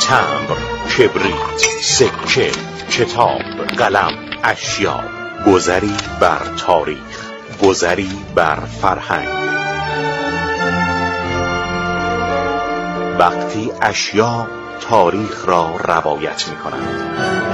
تمبر، کبریت، سکه، کتاب، قلم، اشیا. گذری بر تاریخ، گذری بر فرهنگ. وقتی اشیا تاریخ را روایت می‌کنند.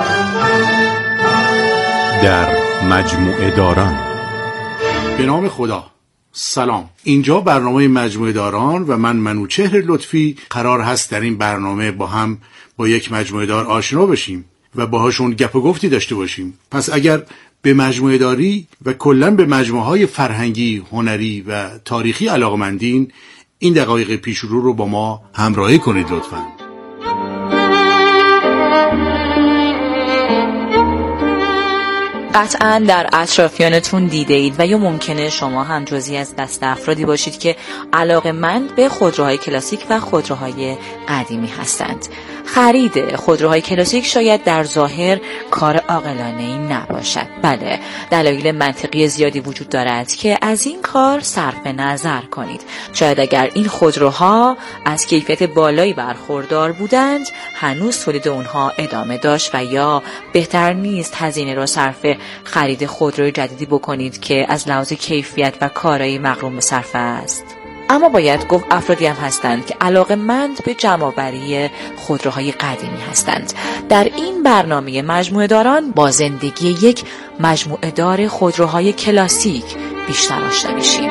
در مجموعه داران. به نام خدا. سلام، اینجا برنامه مجموعه داران و من منوچهر لطفی قرار هست در این برنامه با یک مجموعه دار آشنا بشیم و باهاشون گپ و گفتی داشته باشیم. پس اگر به مجموعه داری و کلاً به مجموعه های فرهنگی، هنری و تاریخی علاقمندین، این دقایق پیشرو رو با ما همراهی کنید لطفاً. قطعاً در اطرافیانتون دیده اید و یا ممکنه شما هم جزئی از دست افرادی باشید که علاقه‌مند به خودروهای کلاسیک و خودروهای قدیمی هستند. خرید خودروهای کلاسیک شاید در ظاهر کار عاقلانه‌ای نباشد. بله، دلایل منطقی زیادی وجود دارد که از این کار صرف نظر کنید. شاید اگر این خودروها از کیفیت بالایی برخوردار بودند، هنوز تولید اونها ادامه داشت و یا بهتر نیست هزینه را صرف خرید خودروی جدیدی بکنید که از لحاظ کیفیت و کارایی مغروم به صرفه است. اما باید گفت افرادی هم هستند که علاقه‌مند به جمع‌آوری خودروهای قدیمی هستند. در این برنامه مجموعه داران با زندگی یک مجموعه دار خودروهای کلاسیک بیشتر آشنا میشیم.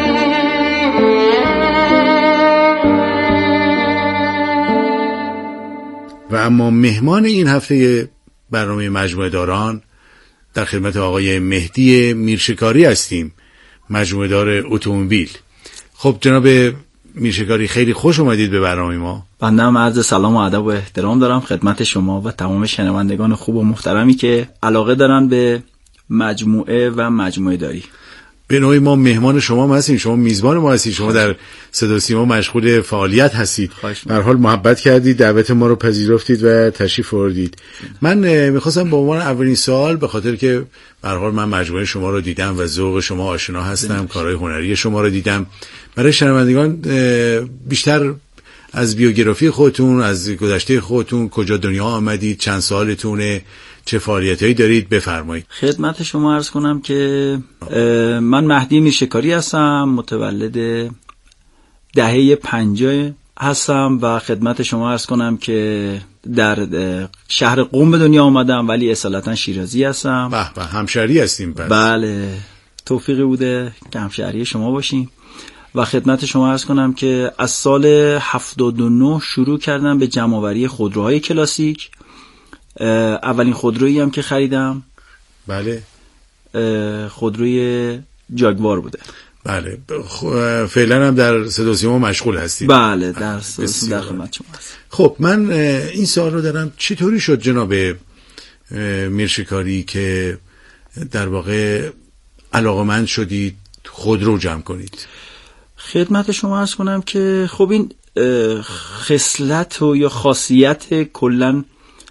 و اما مهمان این هفته برنامه مجموعه داران در خدمت آقای مهدی میرشکاری هستیم، مجموعه دار اتومبیل. خب جناب میرشکاری، خیلی خوش اومدید به برنامه ما. بنده هم عرض سلام و ادب و احترام دارم خدمت شما و تمام شنوندگان خوب و محترمی که علاقه دارن به مجموعه و مجموعه داری. به نوعی ما مهمان شما هستیم، شما میزبان ما هستید، شما در صدا و سیما مشغول فعالیت هستید. به هر حال محبت کردید، دعوت ما رو پذیرفتید و تشریف آوردید. من میخواستم به عنوان اولین سوال، به خاطر که به هر حال من مجموعه شما رو دیدم و ذوق شما آشنا هستم، کارهای هنری شما رو دیدم، برای شنوندگان بیشتر از بیوگرافی خودتون، از گذشته خودتون، کجا دنیا آمدید، چند سالتونه، چه فعالیتایی دارید، بفرمایید. خدمت شما عرض کنم که من مهدی میرشکاری هستم، متولد دهه 50 هستم و خدمت شما عرض کنم که در شهر قم به دنیا آمدم ولی اصالتا شیرازی هستم. به همشهری هستیم پس. بله، توفیقی بوده که همشهری شما باشیم. و خدمت شما عرض کنم که از سال 79 شروع کردم به جمع‌آوری خودروهای کلاسیک. اولین خودرویی هم که خریدم بله خودروی جاگوار بوده. بله، فعلا هم در صدا و سیما مشغول هستید. بله، در خدمت شما هستم. خب من این سوال رو دارم، چطوری شد جناب میرشکاری که در واقع علاقه‌مند شدید خودرو جمع کنید؟ خدمت شما عرض کنم که خب این خصلت و یا خاصیت کلن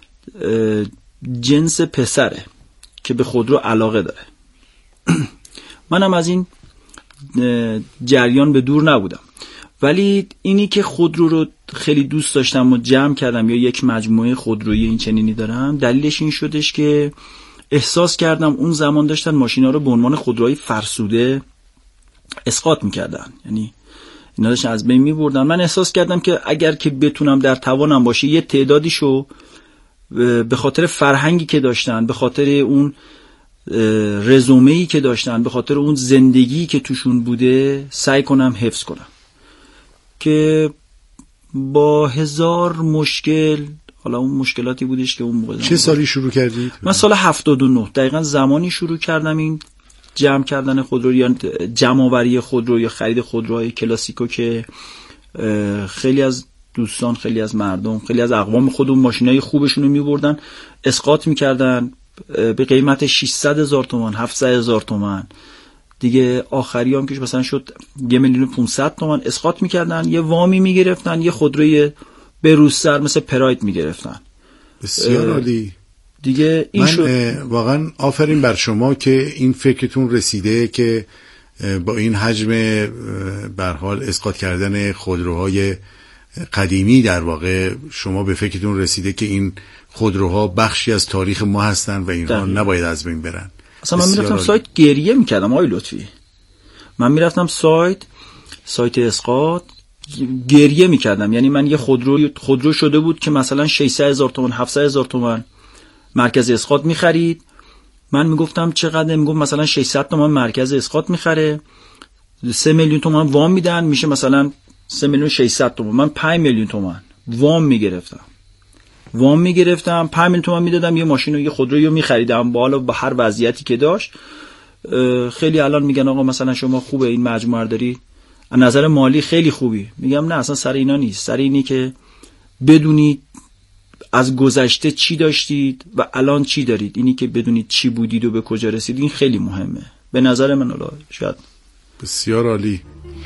جنس پسره که به خودرو علاقه داره. منم از این جریان به دور نبودم، ولی اینی که خودرو رو خیلی دوست داشتم و جمع کردم یا یک مجموعه خودرویی این چنینی دارم، دلیلش این شدش که احساس کردم اون زمان داشتن ماشینا رو به عنوان خودروهای فرسوده اسقاط میکردن، یعنی اینا داشتن از بین میبردن. من احساس کردم که اگر که بتونم در توانم باشه یه تعدادیشو به خاطر فرهنگی که داشتن، به خاطر اون رزومه‌ای که داشتن، به خاطر اون زندگی که توشون بوده سعی کنم حفظ کنم، که با هزار مشکل، حالا اون مشکلاتی بودش که اون موقع. چه سالی شروع کردید؟ من سال 79 دقیقاً زمانی شروع کردم این جمع کردن خودرو یا جمع آوری خودرو یا خرید خودروهای کلاسیکو که خیلی از دوستان، خیلی از مردم، خیلی از اقوام خودمون ماشینای خوبشون رو می‌بردن اسقاط می‌کردن به قیمت 600,000 تومان، 700,000 تومان دیگه. آخری هم که مثلا شد 1,500,000 تومان اسقاط می‌کردن، یه وامی می‌گرفتن، یه خودروی بروزتر مثل پراید می‌گرفتن. بسیار عالی دیگه. این من واقعا آفرین بر شما که این فکرتون رسیده که با این حجم به هر حال اسقاط کردن خودروهای قدیمی در واقع شما به فکرتون رسیده که این خودروها بخشی از تاریخ ما هستن و اینها نباید از بین برن؟ اصلا من میرفتم سایت گریه میکردم آقای لطفی، من میرفتم سایت اسقاط گریه میکردم. یعنی من یه خودرو شده بود که مثلا 600,000 تومان 700,000 تومان مرکز اسقاط میخرید، من میگفتم چقدر؟ میگفت مثلا 600 تومان مرکز اسقاط میخره، 3 میلیون تومان وام میدن، میشه مثلا 3 میلیون 600 تومان. من 5 میلیون تومان وام میگرفتم 5 میلیون تومان میدادم، یه ماشین و یه خودرویی میخریدم با هر وضعیتی که داشت. خیلی الان میگن آقا مثلا شما خوبه این مجموعه داری، از نظر مالی خیلی خوبی. میگم نه، اصلا سر اینا نیست، سر اینی که بدونید از گذشته چی داشتید و الان چی دارید. اینی که بدونید چی بودید و به کجا رسیدید، این خیلی مهمه به نظر من. الله شاید. بسیار عالی.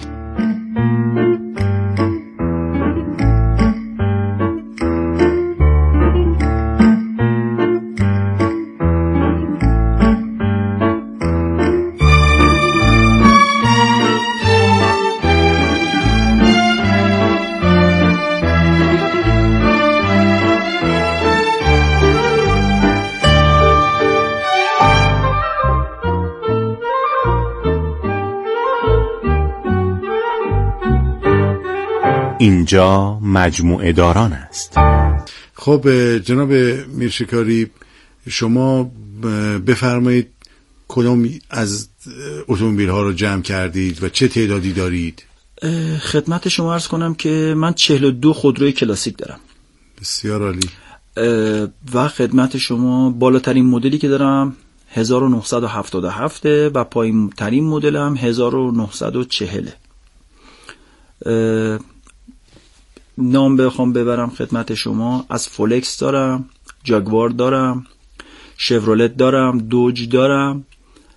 اینجا مجموعه داران است. خب جناب میرشکاری، شما بفرمایید کدام از اتومبیل ها رو جمع کردید و چه تعدادی دارید؟ خدمت شما عرض کنم که من 42 خودروی کلاسیک دارم. بسیار عالی. و خدمت شما بالاترین مدلی که دارم 1977 و پایین ترین مدلم 1940. نام بخوام ببرم خدمت شما، از فولکس دارم، جاگوار دارم، شورولت دارم، دوج دارم،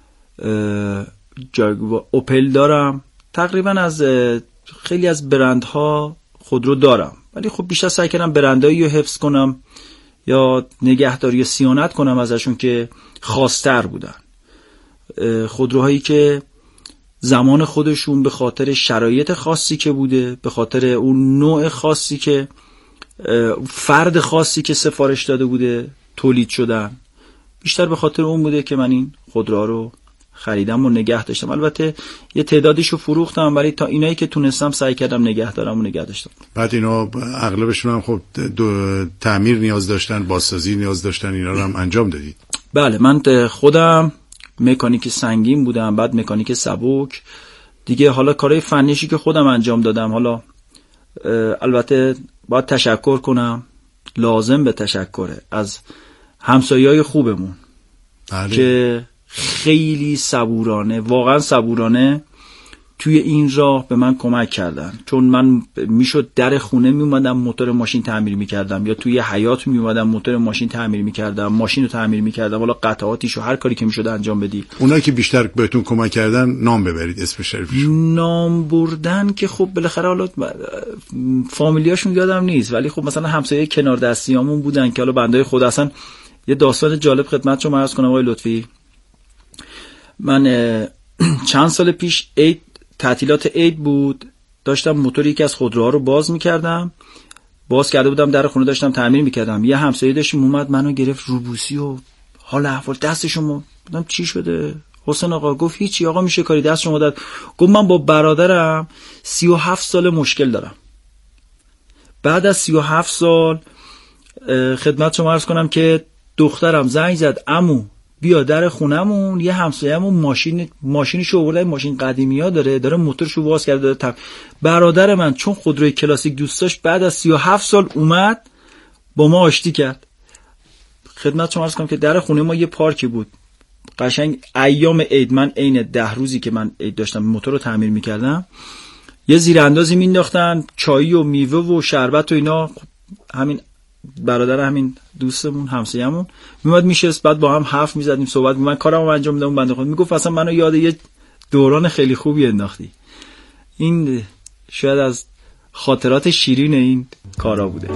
اوپل دارم، تقریبا از خیلی از برندها خودرو دارم. ولی خب بیشتر سعی کردم برندهایی رو حفظ کنم یا نگهداری یا صیانت کنم ازشون که خاص‌تر بودن. خودروهایی که زمان خودشون به خاطر شرایط خاصی که بوده، به خاطر اون نوع خاصی که فرد خاصی که سفارش داده بوده تولید شدن، بیشتر به خاطر اون بوده که من این خودروها رو خریدم و نگه داشتم. البته یه تعدادیشو فروختم، ولی تا اینایی که تونستم سعی کردم نگه دارم و نگه داشتم. بعد اینا اغلبشون هم خب تعمیر نیاز داشتن، بازسازی نیاز داشتن، اینا رو هم انجام دادید؟ بله، من خودم مکانیک سنگین بودم، بعد مکانیک سبک دیگه. حالا کارهای فنیشی که خودم انجام دادم، حالا البته باید تشکر کنم، لازم به تشکره از همسایه‌های خوبمون که خیلی صبورانه، واقعا صبورانه توی این راه به من کمک کردن. چون من میشد در خونه میومدم موتور ماشین تعمیر میکردم، یا توی حیاط میومدم موتور ماشین تعمیر میکردم، ماشین رو تعمیر میکردم، حالا قطعاتیشو هر کاری که میشد انجام بدی. اونایی که بیشتر بهتون کمک کردن نام ببرید، اسم شریفشون. نام بردن که خب بالاخره حالا فامیلیاشون یادم نیست، ولی خب مثلا همسایه کنار دستیامون بودن که حالا بنده خود. اصلا یه داستان جالب خدمت شما عرض کنم آقای لطفی. من چند سال پیش تعطیلات عید بود، داشتم موتور یکی از خودروها رو باز کرده بودم، در خونه داشتم تعمیر میکردم. یه همسایه داشتیم اومد منو گرفت روبوسی و حال احوال دستشون. گفتم چی شده حسین آقا؟ گفت هیچی آقا، میشه کاری دست شما داد. گفت من با برادرم 37 سال مشکل دارم. بعد از 37 سال خدمت شما عرض کنم که دخترم زنگ زد عمو بیا در خونمون، یه همسایه‌مون ماشینشو آورده، ماشین قدیمی‌ها داره موتورشو باز کرده داره برادر من چون خودروی کلاسیک دوست داشت، بعد از 37 سال اومد با ما آشتی کرد. خدمت شما عرض کنم که در خونه ما یه پارکی بود، قشنگ ایام عید، من عین 10 روزی که من عید داشتم موتور رو تعمیر می‌کردم، یه زیراندازی مینداختن، چای و میوه و شربت و اینا. همین برادر همین دوستمون همسایه‌مون میومد میشست، بعد با هم حرف میزدیم، صحبت من کارمو انجام میدم، اون بنده خدا میگفت اصلا منو یاد یه دوران خیلی خوبی انداختی. این شاید از خاطرات شیرین این کارا بوده.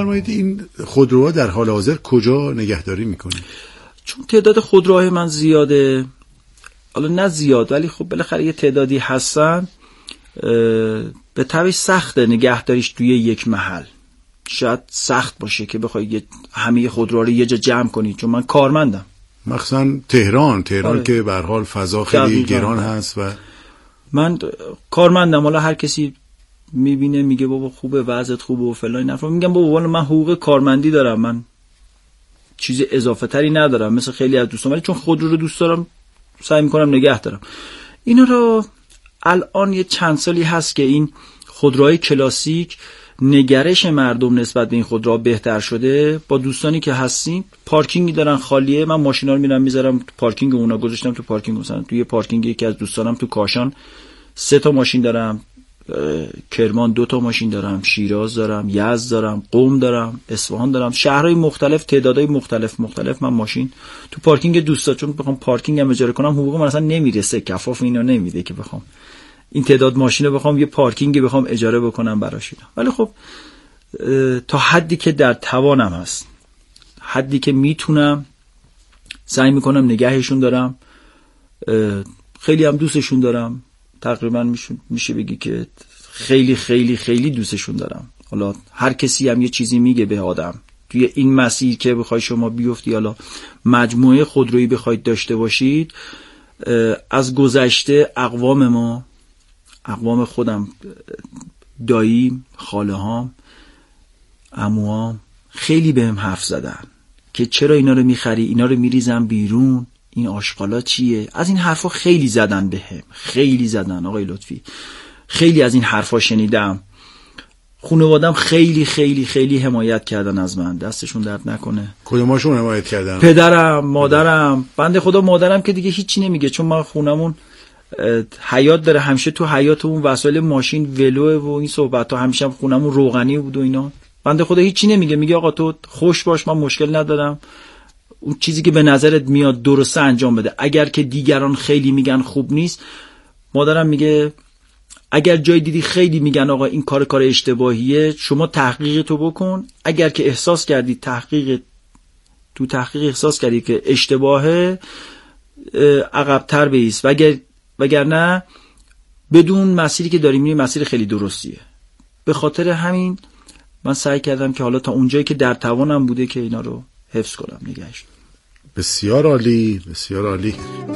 بفرمایید این خودروها در حال حاضر کجا نگهداری میکنید؟ چون تعداد خودروهای من زیاده، حالا نه زیاد ولی خب بالاخره یه تعدادی هستن، به طبع سخته نگهداریش توی یک محل. شاید سخت باشه که بخوای همه خودروها رو یه جا جمع کنی، چون من کارمندم، مخصوصا تهران آره. که به هر حال فضا خیلی گران هست و من کارمندم. حالا هر کسی میبینه میگه بابا خوبه، وضعت خوبه و فلان، نفر میگم بابا والا من حقوق کارمندی دارم، من چیز اضافه تری ندارم مثل خیلی از دوستان، ولی چون خودرو رو دوست دارم سعی میکنم نگه دارم. اینا رو الان یه چند سالی هست که این خودروهای کلاسیک نگرش مردم نسبت به این خودروها بهتر شده. با دوستانی که هستیم پارکینگی دارن خالیه، من ماشینا رو میرم میذارم تو پارکینگ اونا، گذاشتم تو پارکینگ. مثلا توی پارکینگ یکی از دوستانم تو کاشان 3 تا ماشین دارم، کرمان 2 تا ماشین دارم، شیراز دارم، یزد دارم، قم دارم، اصفهان دارم، شهرهای مختلف، تعدادهای مختلف من ماشین تو پارکینگ دوستا. چون بخوام پارکینگ هم اجاره کنم حقوق من اصلا نمیرسه، کفاف اینا نمیده که بخوام این تعداد ماشین رو بخوام یه پارکینگ بخوام اجاره بکنم براش. ولی خب تا حدی که در توانم هست، حدی که میتونم سعی میکنم نگهشون دارم. خیلی هم دوستشون دارم، تقریبا میشه بگی که خیلی خیلی خیلی دوستشون دارم. حالا هر کسی هم یه چیزی میگه به آدم توی این مسیر که بخوای شما بیفتی، حالا مجموعه خودرویی بخواید داشته باشید، از گذشته اقوام خودم، داییم، خاله هام، عموام خیلی بهم حرف زدن که چرا اینا رو میخری، اینا رو میریزن بیرون، این آشغالا چیه. از این حرفا خیلی زدن بهم، خیلی زدن آقای لطفی، خیلی از این حرفا شنیدم. خانواده‌ام خیلی خیلی خیلی حمایت کردن از من، دستشون درد نکنه. کدوماشون حمایت کردن؟ پدرم، مادرم. بنده خدا مادرم که دیگه هیچی نمیگه، چون ما خونمون حیاط داره، همیشه تو حیاطمون وسایل ماشین ولوه و این صحبت ها، همیشه خونمون روغنی بود و اینا. بنده خدا هیچی نمیگه، میگه آقا تو خوش باش، من مشکل ندارم، اون چیزی که به نظرت میاد درسته انجام بده. اگر که دیگران خیلی میگن خوب نیست، مادرم میگه اگر جای دیدی خیلی میگن آقا این کار اشتباهیه، شما تحقیق تو بکن. اگر که احساس کردی تحقیق احساس کردی که اشتباهه، عقب‌تر بایست، وگرنه بدون مسیری که داریم میریم مسیر خیلی درستیه. به خاطر همین من سعی کردم که حالا تا اونجایی که در توانم بوده که اینا رو حفظ کنم، نگهش. بسیار عالی، بسیار عالی.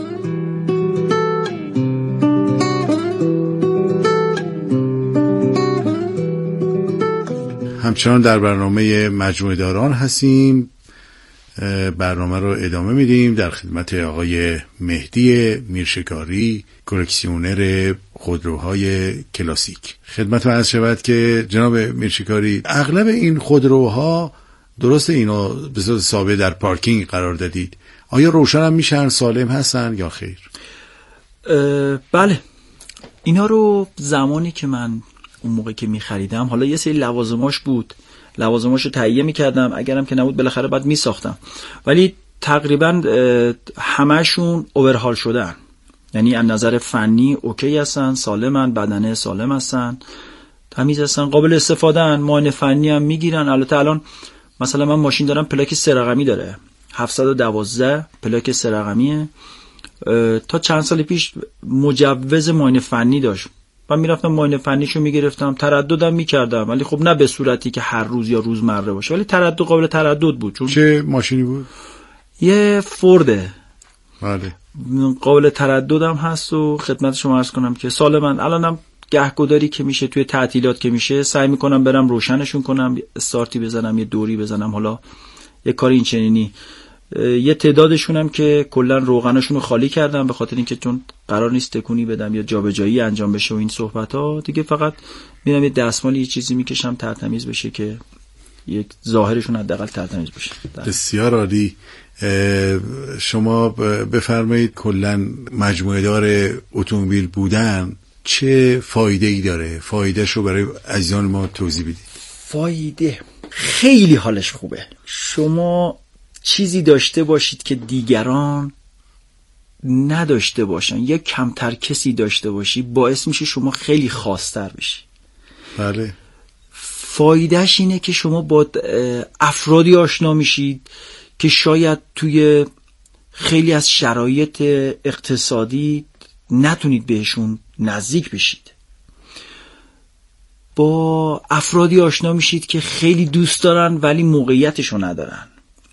همچنان در برنامه مجموعه داران هستیم. برنامه رو ادامه میدیم. در خدمت آقای مهدی میرشکاری، کلکسیونر خودروهای کلاسیک. خدمت من عرض شود که جناب میرشکاری، اغلب این خودروها درسته اینا به صورت ثابت در پارکینگ قرار دادید، آیا روشن هم میشن، سالم هستن یا خیر؟ بله، اینا رو زمانی که من اون موقع که میخریدم، حالا یه سری لوازماش بود، لوازماشو تهیه میکردم، اگرم که نبود بالاخره بعد میساختم، ولی تقریبا همشون اوورهال شدن. یعنی از نظر فنی اوکی هستن، سالمن، بدنه سالم هستن، تمیز هستن، قابل استفادهن، معاینه فنی هم میگیرن. البته الان مثلا من ماشین دارم پلاک 3 رقمی داره، 712 پلاک 3 رقمیه. تا چند سال پیش مجوز معاینه فنی داشت، من میرفتم معاینه فنیشو میگرفتم، ترددم میکردم، ولی خب نه به صورتی که هر روز یا روزمره باشه، ولی تردد قابل تردد بود. چون چه ماشینی بود؟ یه فورده. بله. قابل ترددم هست و خدمت شما عرض کنم که سالمن. الانم گهگداری که میشه توی تعطیلات که میشه سعی میکنم برم روشنشون کنم، استارتی بزنم، یه دوری بزنم، حالا یه کاری این چنینی. یه تعدادشون هم که کلا روغنشون رو خالی کردم، به خاطر اینکه چون قرار نیست تکونی بدم یا جابجایی انجام بشه و این صحبت ها دیگه، فقط میرم یه دستمالی یه چیزی میکشم ترتمیز بشه که یک ظاهرشون حداقل ترتمیز بشه. بسیار عالی. شما بفرمایید کلا مجموعه دار اتومبیل بودن چه فایده ای داره؟ فایدهش رو برای عزیزان ما توضیح بدید. فایده خیلی حالش خوبه. شما چیزی داشته باشید که دیگران نداشته باشن یا کمتر کسی داشته باشی، باعث میشه شما خیلی خاص‌تر بشی. بله. فایدهش اینه که شما با افرادی آشنا میشید که شاید توی خیلی از شرایط اقتصادی نتونید بهشون نزدیک بشید. با افرادی آشنا میشید که خیلی دوست دارن ولی موقعیتشو ندارن.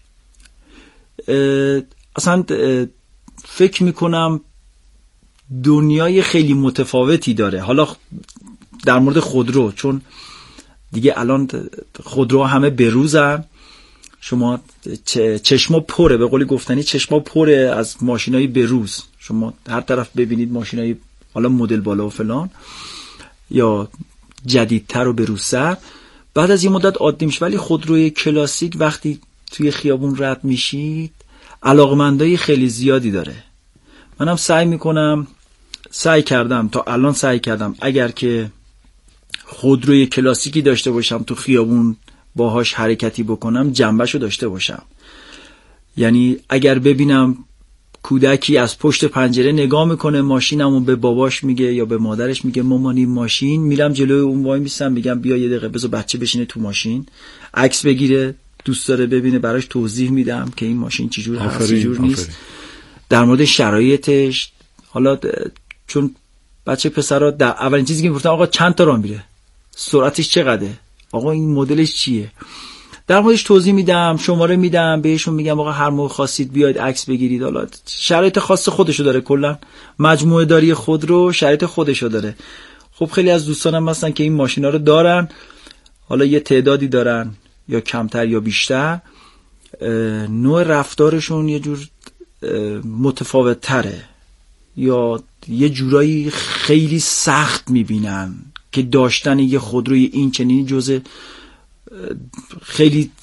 اصلا فکر میکنم دنیای خیلی متفاوتی داره. حالا در مورد خودرو، چون دیگه الان خودرو همه بروزن، شما چشما پره، به قولی گفتنی چشما پره از ماشینای بروز. شما هر طرف ببینید ماشینای حالا مدل بالا و فلان یا جدیدتر و بروزتر، بعد از یه مدت عادی میشه. ولی خودروی کلاسیک وقتی توی خیابون رد میشید علاقمندای خیلی زیادی داره. منم سعی کردم اگر که خودروی کلاسیکی داشته باشم تو خیابون باهاش حرکتی بکنم جنبشو داشته باشم. یعنی اگر ببینم کودکی از پشت پنجره نگاه میکنه ماشینمو به باباش میگه یا به مادرش میگه مامانی ماشین، میرم جلوی اون وای میسم میگم بیا یه دقیقه بذار بچه بشینه تو ماشین عکس بگیره، دوست داره ببینه، براش توضیح میدم که این ماشین چجور هست چجور نیست، در مورد شرایطش. حالا چون بچه پسرا در اولین چیزی که میگفتن آقا چند تا راه میره، سرعتش چقدره، آقا این مدلش چیه، در موردش توضیح میدم، شماره میدم بهشون، میگم آقا هر موقع خواستید بیاید عکس بگیرید. حالا شرایط خاص خودشو داره، کلا مجموعه داری خودرو شرایط خودشو داره. خب خیلی از دوستانم هستن که این ماشینا رو دارن، حالا یه تعدادی دارن یا کمتر یا بیشتر، نوع رفتارشون یه جور متفاوت تره یا یه جورایی خیلی سخت میبینن که داشتن یه خودروی این چنینی جزء خیلی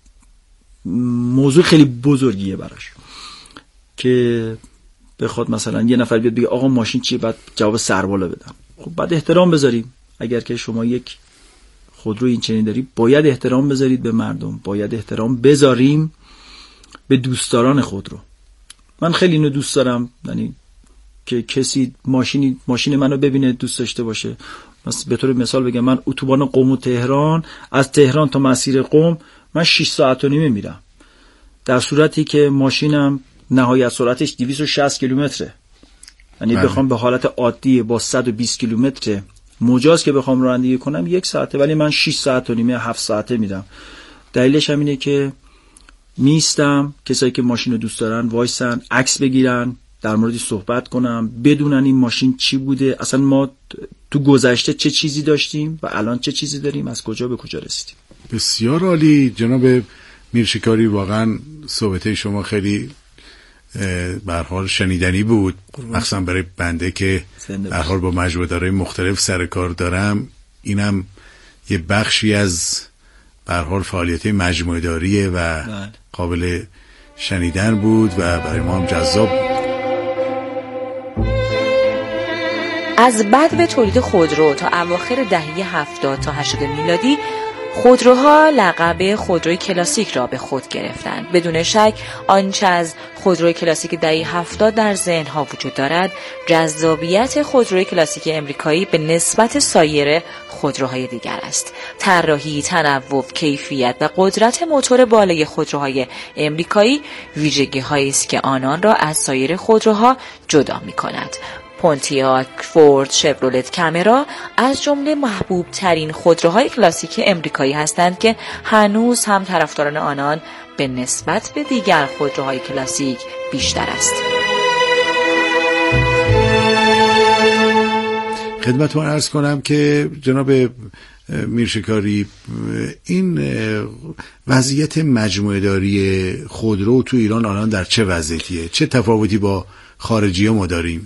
موضوع خیلی بزرگیه براش که بخواد مثلا یه نفر بیاد بگه آقا ماشین چیه، بعد جواب سربالا بدم. خب بعد احترام بذاریم. اگر که شما یک خودرو این چنین داری باید احترام بذارید به مردم، باید احترام بذاریم به دوستداران خودرو. من خیلی اینو دوست دارم، یعنی که کسی ماشین منو ببینه دوست داشته باشه. مثلا به طور مثال بگم من اتوبان قم و تهران، از تهران تا مسیر قم من 6 ساعت و نیمه میرم، در صورتی که ماشینم نهایت سرعتش 260 کیلومتره. یعنی بخوام به حالت عادی با 120 کیلومتر مجاز که بخوام رانندگی کنم 1 ساعته، ولی من 6 ساعت و نیمه 7 ساعته میرم. دلیلش هم اینه که میستم، کسایی که ماشین رو دوست دارن وایسن عکس بگیرن، در موردی صحبت کنم، بدونن این ماشین چی بوده، اصلا ما تو گذشته چه چیزی داشتیم و الان چه چیزی داریم، از کجا به کجا رسیدیم. بسیار عالی جناب میرشکاری، واقعا صحبت شما خیلی به هر حال شنیدنی بود، مخصوصا برای بنده که به هر حال با مجموعه دارای مختلف سر کار دارم. اینم یه بخشی از به هر حال فعالیت مجموعه داریه و قابل شنیدن بود و برای ما هم جذاب بود. از بدو تولید خودرو تا اواخر دهه 70 تا 80 میلادی خودروها لقب خودروی کلاسیک را به خود گرفتند. بدون شک آنچه از خودروی کلاسیک دهه 70 در ذهن‌ها وجود دارد، جذابیت خودروی کلاسیک امریکایی به نسبت سایر خودروهای دیگر است. طراحی، تنوع، کیفیت و قدرت موتور بالای خودروهای امریکایی ویژگی‌هایی است که آنان را از سایر خودروها جدا می‌کند. پونتیاک، فورد، شورولت کامرا از جمله محبوب ترین خودروهای کلاسیک امریکایی هستند که هنوز هم طرفداران آنان به نسبت به دیگر خودروهای کلاسیک بیشتر است. خدمتتون عرض کنم که جناب میرشکاری، این وضعیت مجموعه داری خودرو تو ایران الان در چه وضعیتیه؟ چه تفاوتی با خارجی ما داریم؟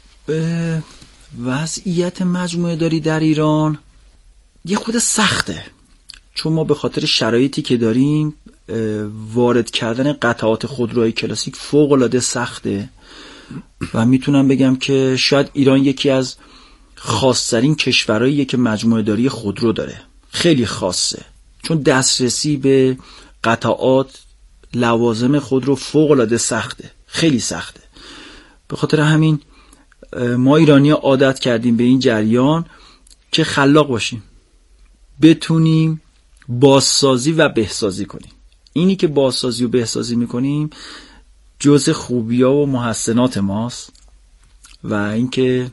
وضعیت مجموعه داری در ایران یه خود سخته، چون ما به خاطر شرایطی که داریم وارد کردن قطعات خودروهای کلاسیک فوق العاده سخته و میتونم بگم که شاید ایران یکی از خاص‌ترین کشورهاییه که مجموعه داری خودرو داره. خیلی خاصه، چون دسترسی به قطعات لوازم خودرو فوق العاده سخته، خیلی سخته. به خاطر همین ما ایرانی‌ها عادت کردیم به این جریان که خلاق باشیم. بتونیم بازسازی و بهسازی کنیم. اینی که بازسازی و بهسازی میکنیم جزء خوبی‌ها و محسنات ماست و اینکه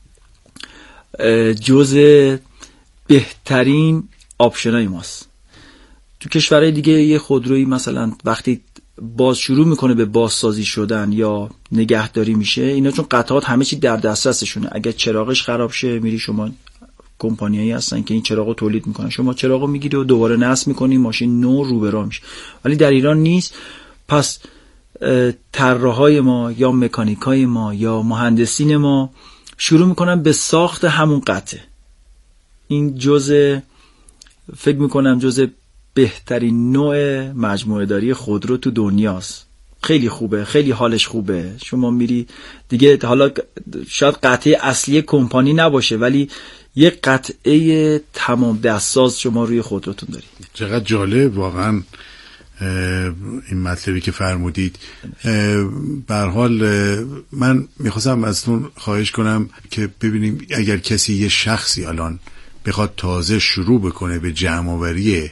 جزء بهترین آپشنای ماست. تو کشورهای دیگه یه خودرویی مثلا وقتی باز شروع میکنه به بازسازی شدن یا نگهداری میشه، اینا چون قطعات همه چی در دسترسشونه، اگه چراغش خراب شه میری شما کمپانیایی هستن که این چراغو تولید میکنن، شما چراغو میگیری و دوباره نصب میکنی، ماشین نو رو به راه میشه. ولی در ایران نیست. پس طراحای ما یا مکانیکای ما یا مهندسین ما شروع میکنن به ساخت همون قطعه. این فکر میکنم جزء بهترین نوع مجموعه داری خودرو تو دنیاست. خیلی خوبه، خیلی حالش خوبه. شما میری دیگه، حالا شاید قطعه اصلی کمپانی نباشه ولی یه قطعه تمام دستساز شما روی خودروتون داری. چقدر جالب واقعا این مطلبی که فرمودید. به هر حال من میخواستم ازتون خواهش کنم که ببینیم اگر کسی، یه شخصی الان بخواد تازه شروع بکنه به جمع‌آوری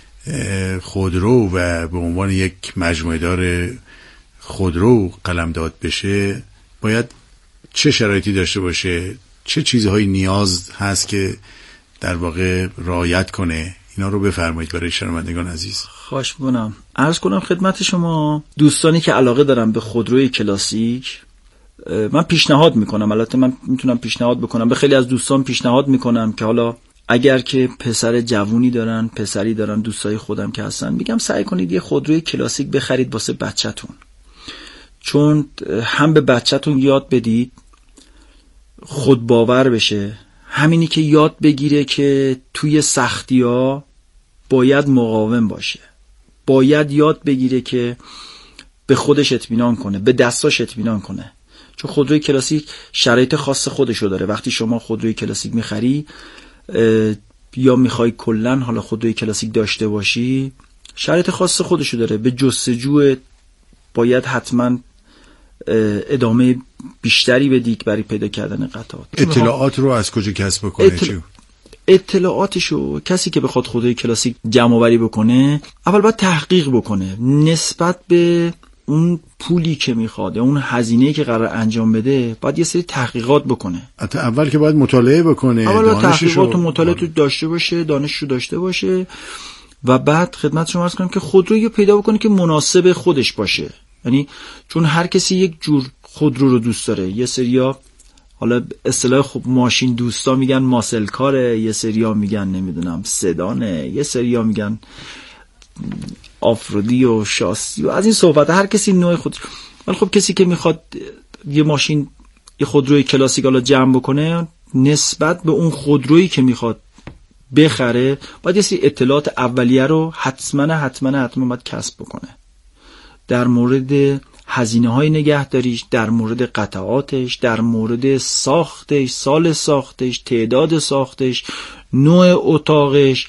خودرو و به عنوان یک مجموعه دار خودرو قلمداد بشه، باید چه شرایطی داشته باشه، چه چیزهایی نیاز هست که در واقع رعایت کنه؟ اینا رو بفرمایید برای شنوندگان عزیز. خواهش می‌کنم. عرض کنم خدمت شما دوستانی که علاقه دارن به خودروی کلاسیک، من پیشنهاد میکنم، البته من میتونم پیشنهاد بکنم، به خیلی از دوستان پیشنهاد میکنم که حالا اگر که پسر جوونی دارن، پسری دارن، دوستای خودم که هستن، میگم سعی کنید یه خودروی کلاسیک بخرید واسه بچه‌تون، چون هم به بچه‌تون یاد بدید خود باور بشه، همینی که یاد بگیره که توی سختی‌ها باید مقاوم باشه، باید یاد بگیره که به خودش اطمینان کنه، به دستاش اطمینان کنه. چون خودروی کلاسیک شرایط خاص خودشو داره. وقتی شما خودروی کلاسیک میخری یا میخوای کلن حالا خودروی کلاسیک داشته باشی، شرایط خاص خودشو داره. به جستجو باید حتما ادامه بیشتری بدید برای پیدا کردن قطعات. اطلاعات رو از کجا کسب بکنه؟ اطلاعاتشو کسی که بخواد خودروی کلاسیک جمع آوری بکنه، اول باید تحقیق بکنه نسبت به اون پولی که میخواد، اون هزینه‌ای که قرار انجام بده، باید یه سری تحقیقات بکنه. حتی اول که باید مطالعه بکنه، اول تحقیقات و مطالعه تو داشته باشه، دانششو داشته باشه و بعد خدمت شما عرض کنم که خودرویی پیدا بکنه که مناسب خودش باشه. یعنی چون هر کسی یک جور خودرو رو دوست داره. یه سریا حالا اصطلاح خوب ماشین دوستا میگن ماسل کاره، یه سریا میگن نمیدونم سدانه، یه سریا میگن آفرودی و شاسی و از این صحبت. هر کسی نوع خود. ولی خب کسی که میخواد یه ماشین، یه خودروی کلاسیک حالا جمع بکنه، نسبت به اون خودرویی که میخواد بخره باید یه سری اطلاعات اولیه رو حتما باید کسب بکنه، در مورد هزینه‌های نگهداریش، در مورد قطعاتش، در مورد ساختش، سال ساختش، تعداد ساختش، نوع اتاقش،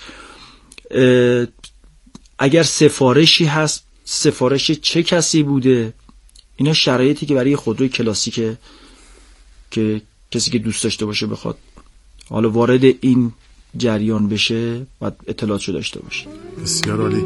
اگر سفارشی هست سفارش چه کسی بوده. اینا شرایطی که برای خودروی کلاسیکه که کسی که دوست داشته باشه بخواد حالا وارد این جریان بشه باید اطلاعاتشو داشته باشه. بسیار عالی.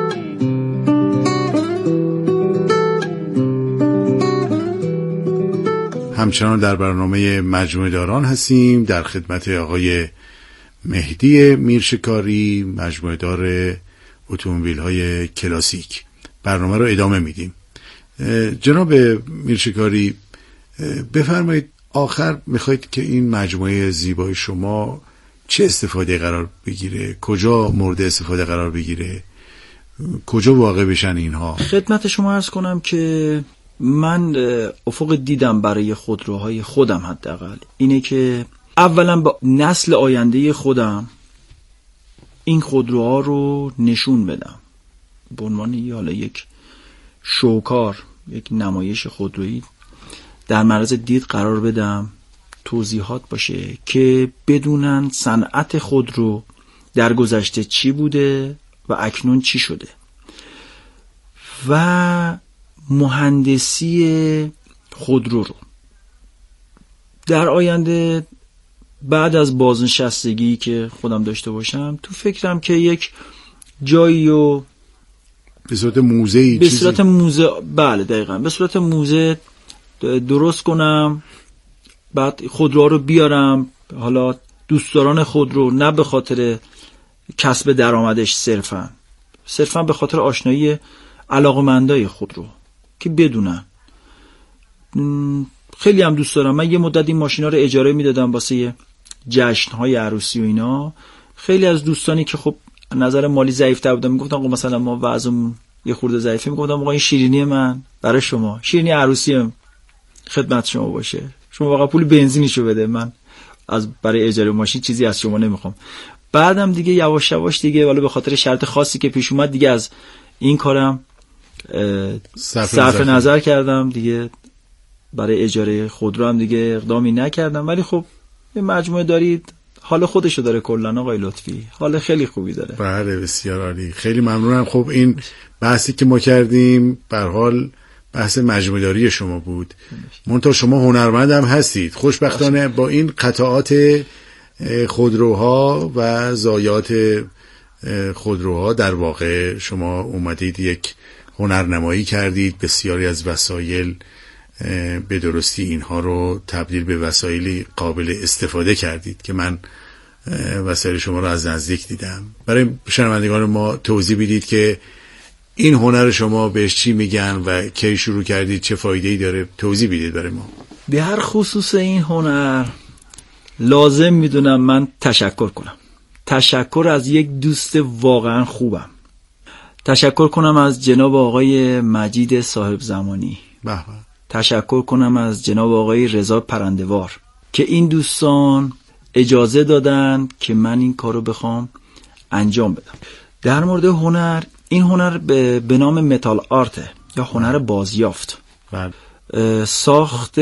همچنان در برنامه مجموعه داران هستیم، در خدمت آقای مهدی میرشکاری، مجموعه دار اتومبیل های کلاسیک. برنامه رو ادامه میدیم. جناب میرشکاری بفرمایید، آخر میخواید که این مجموعه زیبای شما چه استفاده قرار بگیره؟ کجا مورد استفاده قرار بگیره؟ کجا واقع بشن اینها؟ خدمت شما عرض کنم که من افق دیدم برای خودروهای خودم حداقل اینه که اولا با نسل آینده خودم این خودروها رو نشون بدم به عنوان یک شوکار، یک نمایش خودرویی در معرض دید قرار بدم، توضیحات باشه که بدونن صنعت خودرو در گذشته چی بوده و اکنون چی شده و مهندسی خودرو رو در آینده بعد از بازنشستگی که خودم داشته باشم تو فکرم که یک جایی و به صورت موزه‌ای، به صورت موزه، بله دقیقاً به صورت موزه درست کنم، بعد خودرو رو بیارم، حالا دوستداران خودرو، نه به خاطر کسب درآمدش، صرفاً به خاطر آشنایی علاقه‌مندای خودرو که بدونن. خیلی هم دوست دارم. من یه مدت این ماشینا رو اجاره میدادم واسه جشن‌های عروسی و اینا. خیلی از دوستانی که خب نظر مالی ضعیف‌تر بودن میگفتن آقا مثلا ما وضعمون یه خورده ضعیفه، میگفتم آقا این شیرینی من برای شما، شیرینی عروسی خدمت شما باشه، شما واقعا پول بنزینیشو بده، من برای اجاره ماشین چیزی از شما نمیخوام. بعدم دیگه یواش یواش دیگه والا به خاطر شرط خاصی که پیش اومد دیگه از این کارم صرف نظر کردم دیگه، برای اجاره خودرو هم دیگه اقدامی نکردم. ولی خب این مجموعه دارید حال خودشو داره کلا آقای لطفی، حال خیلی خوبی داره. بله بسیار عالی، خیلی ممنونم. خب این بحثی که ما کردیم به هر حال بحث مجموعه داری شما بود، منتها شما هنرمند هم هستید. خوشبختانه با این قطعات خودروها و ضایعات خودروها در واقع شما اومدید یک هنرنمایی کردید، بسیاری از وسایل به درستی اینها رو تبدیل به وسایلی قابل استفاده کردید که من وسایل شما رو از نزدیک دیدم. برای شنوندگان ما توضیح بدید که این هنر شما بهش چی میگن و کی شروع کردید، چه فایده‌ای داره، توضیح بدید برای ما. به هر خصوص این هنر لازم میدونم من تشکر کنم، تشکر از یک دوست واقعا خوبم، تشکر کنم از جناب آقای مجید صاحب زمانی، تشکر کنم از جناب آقای رضا پرندوار که این دوستان اجازه دادن که من این کارو بخوام انجام بدم. در مورد هنر، این هنر به نام متال آرت یا هنر بازیافت، ساخت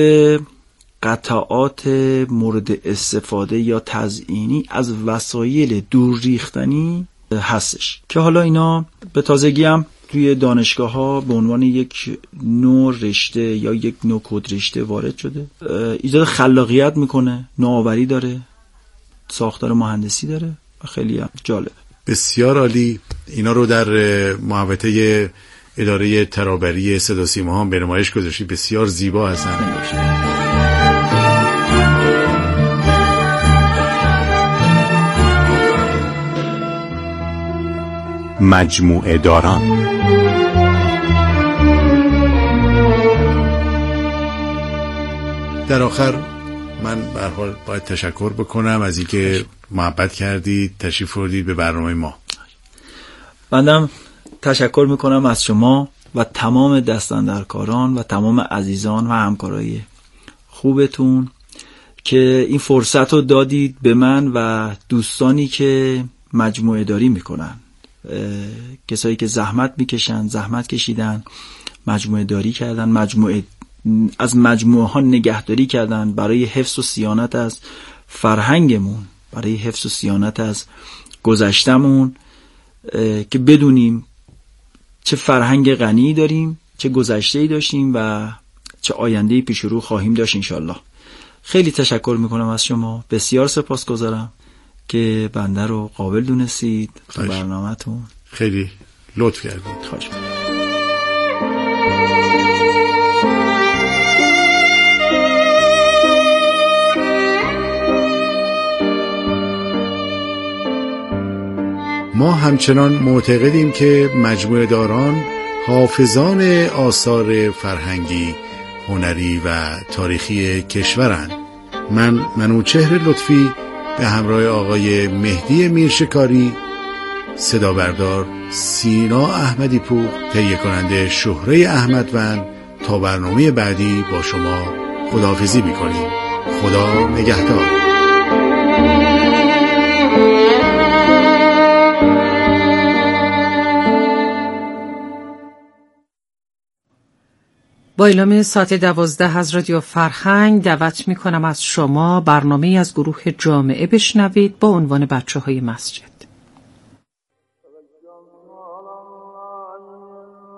قطعات مورد استفاده یا تزئینی از وسایل دور ریختنی هستش که حالا اینا به تازگی هم توی دانشگاه ها به عنوان یک نوع رشته یا یک نوع کد رشته وارد شده. ایجاد خلاقیت میکنه، نوآوری داره، ساختار مهندسی داره و خیلی هم جالب. بسیار عالی. اینا رو در محوطه اداره ترابری صدا سیما هم به نمایش گذاشتی، بسیار زیبا هستن. مجموعه داران. در آخر من به هر حال باید تشکر بکنم از اینکه محبت کردید، تشریف آوردید به برنامه ما. بندم تشکر میکنم از شما و تمام دستاندرکاران و تمام عزیزان و همکارای خوبتون که این فرصت رو دادید به من و دوستانی که مجموعه داری میکنن، کسایی که زحمت میکشن، زحمت کشیدن، مجموعه داری کردن، از مجموعه ها نگهداری کردن برای حفظ و صیانت از فرهنگمون، برای حفظ و صیانت از گذشتمون، که بدونیم چه فرهنگ غنی داریم، چه گذشته‌ای داشتیم و چه آینده‌ای پیش رو خواهیم داشت انشالله. خیلی تشکر میکنم از شما، بسیار سپاسگزارم که بنده رو قابل دونستید تو برنامه‌تون. خیلی لطف کردید. خواهش می‌کنم. ما همچنان معتقدیم که مجموعه داران حافظان آثار فرهنگی، هنری و تاریخی کشورند. من منوچهر لطفی به همراه آقای مهدی میرشکاری، صدا بردار سینا احمدی پور، تهیه کننده شهره احمدوند، تا برنامه بعدی با شما خداحافظی میکنیم. خدا نگهدار. با اعلام ساعت 12 از رادیو فرهنگ دعوت می کنم از شما برنامه از گروه جامعه بشنوید با عنوان بچه‌های مسجد.